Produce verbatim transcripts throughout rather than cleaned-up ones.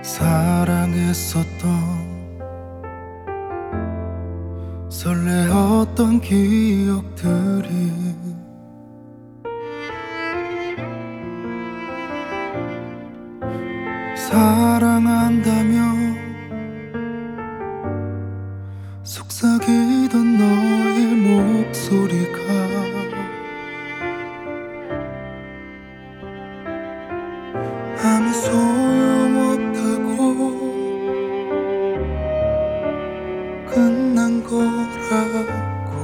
사랑했었던 설레었던 기억들이 사랑한다며 속삭이던 너의 목소리가 아무 소용없다고 끝난 거라고.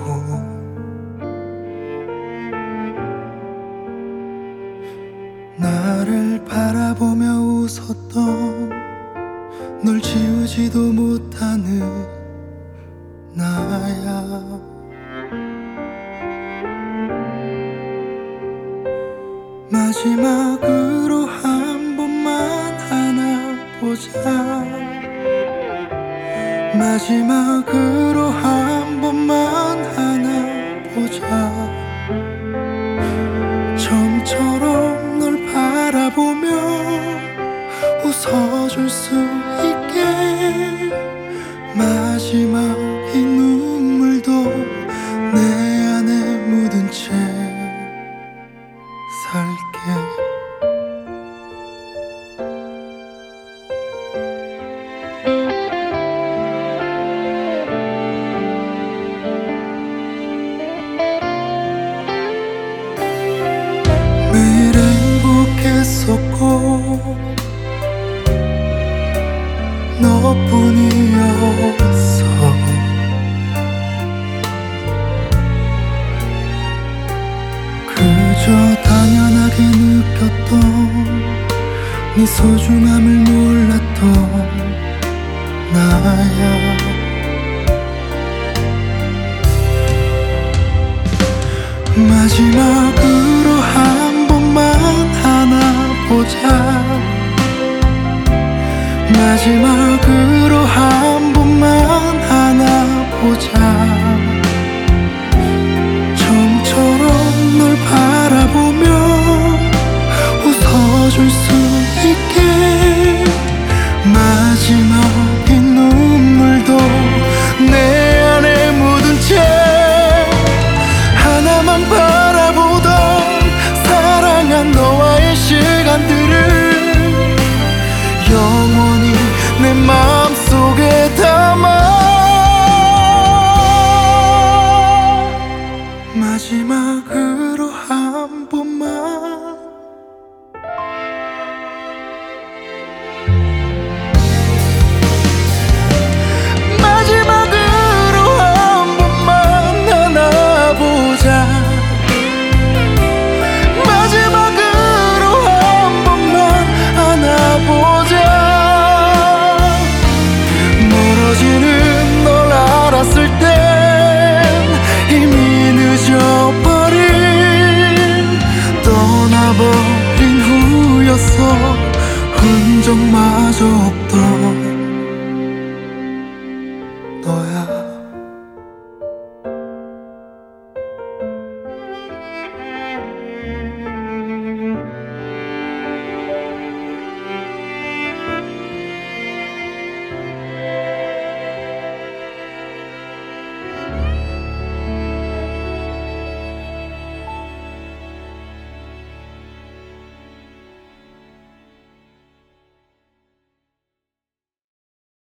나를 바라보며 웃었던 널 지우지도 못하는 나야. 마지막으로 한 번만 안아보자. 마지막으로 한 번만 안아보자. 처음처럼 널 바라보며 웃어줄 수 있게. 마지막 이 눈물도 내 안에 묻은 채 살게. 매일 행복했었고 너뿐이었어. 그저 당연하게 느꼈던 네 소중함을 몰랐던 나야. 마지막으로 한 번만 안아보자. 마지막으로 한 번만 안아보자. 처음처럼 널 바라보며 웃어줄 수 있게. 마지막 이 눈물도 내 안에 묻은 채 하나만 바라보던 사랑한 너와의 시간들을 영원히 내 마음속에 담아. 마지막으로 한 번만. 마지막으로 한 번만 안아보자. 마지막으로 한 번만 안아보자. 멀어지는 널 알았을 땐 이미 늦어버린 떠나버린 후였어. 흔적마저 없던